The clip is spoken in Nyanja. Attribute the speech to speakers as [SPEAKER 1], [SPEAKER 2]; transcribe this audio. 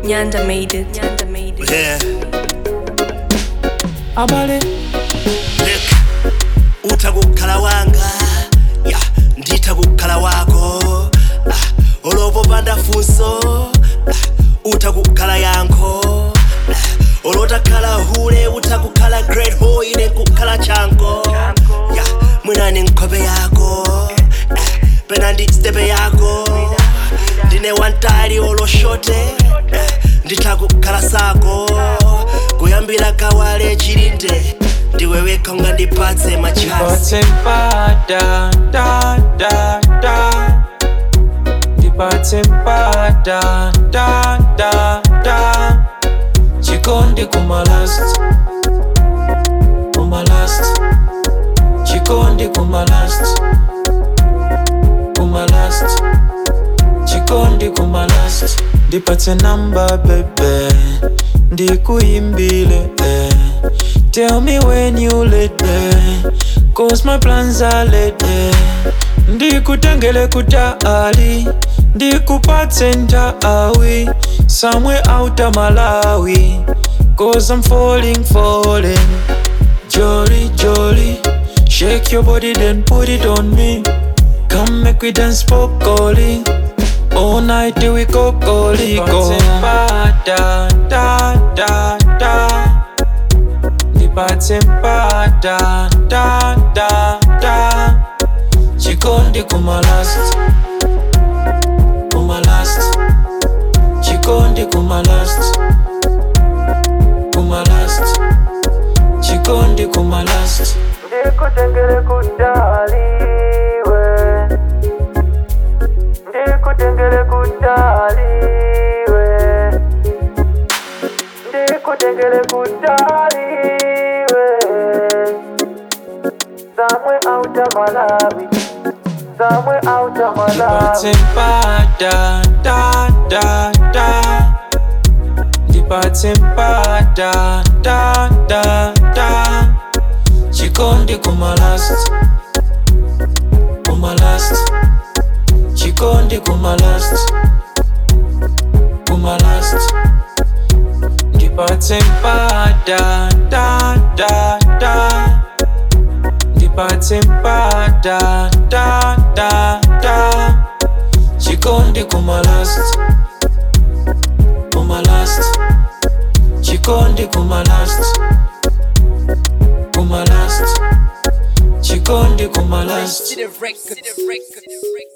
[SPEAKER 1] Nyanda made it.
[SPEAKER 2] Yeah.
[SPEAKER 3] Abale
[SPEAKER 2] Utakukhala wanga, yeah, nditakukhala wako. Olopopanda funso, utakukhala yankho. Olotakhala hule, utakukhala great boy, ine kukhala chanko. Yeah, mwinani nkhope yako, pena ndi stepe yako. Ndine wantali oloshote, nditakukhala sako. Kuyambira kawale chilinde, ndiwe weka unga ndipatse machance.
[SPEAKER 3] Mpata da da da. Ndipatse mpata da da da. Chikondi kumalast, kumalast. Chikondi kumalast, kumalast. Chikondi kumalast. Ndipatse number baby, ndikuimbile Tell me when you let me, cause my plans are late. Ndikutengele kutali, ndikupatse ntawi, somewhere out of Malawi, cause I'm falling. Jolly, jolly, shake your body then put it on me. Come make we dance pokoli, all night till we go goli go. Da da da da. Ndipatse mpata da da da. Chikondi kumalast, kumalast. Chikondi kumalast, kumalast. Chikondi kumalast. Ndikutengele kutali we, ndikutengele kutali we, ndikutengele kutali we. Somewhere out of Malawi, somewhere out of Malawi. Ndipatse mpata da da da. Ndipatse mpata da da da. Chikondi kumalast, kumalast. Chikondi kumalast, kumalast. Ndipatse mpata da da da. Ndipatse mpata da da da. Chikondi kumalast, kumalast. Chikondi kumalast, kumalast. Chikondi kumalast.